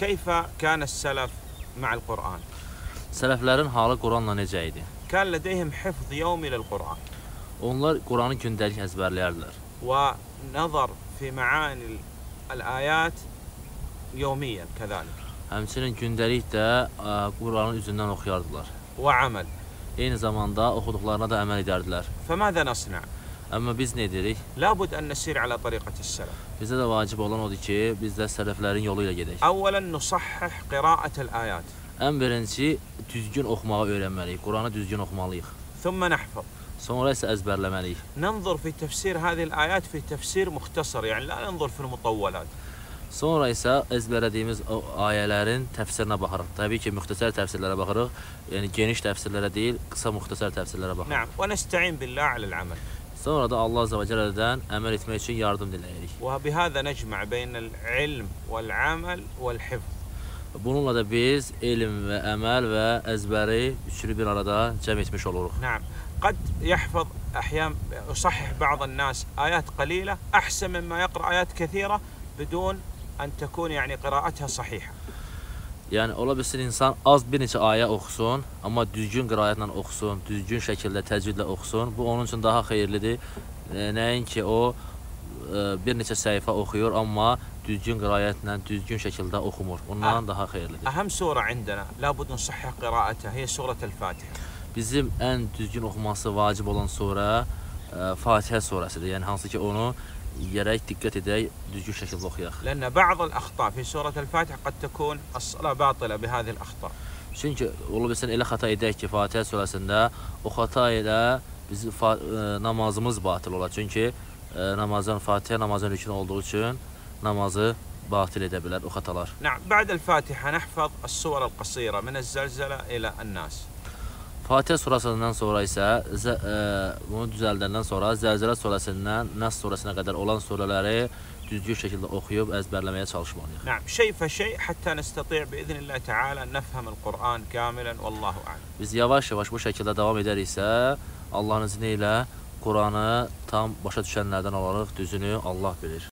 كيف كان السلف مع القرآن؟ Sələflərin halı Quranla necə idi? كان لديهم حفظ يومي للقرآن Onlar Quranı gündəlik əzbərləyərdilər. ونظر في معاني الآيات يوميا كذلك Həmçinin gündəlik də Quranın üzündən oxuyardılar. وعمل. Eyni zamanda oxuduqlarına da əməl edərdilər. فماذا نصنع؟ Amma biz nə edirik? لابد أن نسير على طريقة السلف. Bizə də vacib olan odur ki, biz də sələflərin yolu ilə gedək. أولا نصحح قراءة الآيات Ən birinci düzgün oxumağı öyrənməliyik. Quranı düzgün oxumalıyıq. ثم نحفظ. Sonra isə əzbərləməliyik. ننظر في تفسير هذه الآيات في تفسير مختصر يعني لا ننظر في المطولات. Sonra isə əzbərlədiyimiz o ayələrin təfsirinə baxırıq. Təbii ki, müxtəsər təfsirlərə baxırıq. Yəni geniş təfsirlərə deyil, qısa müxtəsər təfsirlərə baxırıq. نعم ونستعين بالله على العمل. Sonra da Allah Azza və Cəllədən əməl etmək üçün yardım diləyirik. وبهذا نجمع بين العلم والعمل والحفظ. Bununla da biz elm və əməl və əzbəri üçünü bir arada cəm etmiş oluruq. نعم قد يحفظ أحيانا يصحح بعض الناس آيات قليلة أحسن مما يقرأ آيات كثيرة بدون أن تكون يعني قراءتها صحيحة. Yəni ola bilsin insan az bir neçə ayə oxusun, amma düzgün qiraətlə oxusun, düzgün şəkildə təcvidlə oxusun. Bu onun üçün daha xeyirlidir. Nəinki o bir neçə səhifə oxuyur, amma düzgün qiraətlə, düzgün şəkildə oxumur. Ondan daha xeyirlidir. أهم سورة عندنا لابد نصحح قراءتها هي سورة الفاتحة. Bizim ən düzgün oxuması vacib olan surə Fatihə surəsidir. Yəni hansı ki onu yerək diqqət edək, düzgün şəkildə oxuyaq. لأن بعض الأخطاء في سورة الفاتحة قد تكون الصلاة باطلة بهذه الأخطاء. Çünki ola bilsin elə xəta edək ki, Fatihə surəsində o xəta ilə bizim namazımız batil olar. Çünki Fatihə namazın rüknü olduğu üçün namazı batil edə bilər o xətalar. نعم بعد الفاتحة نحفظ السور القصيرة من الزلزلة إلى الناس. Fatihə surəsindən sonra isə bunu düzəldəndən sonra Zəlzələ surəsindən Nas surəsinə qədər olan surələri düzgün şəkildə oxuyub əzbərləməyə çalışmalıyıq. نعم شيء فشيء حتى نستطيع بإذن الله تعالى نفهم القرآن كاملا والله أعلم. Biz yavaş-yavaş bu şəkildə davam edəriksə, Allahın izni ilə Quranı tam başa düşənlərdən olarıq, düzünü Allah bilir.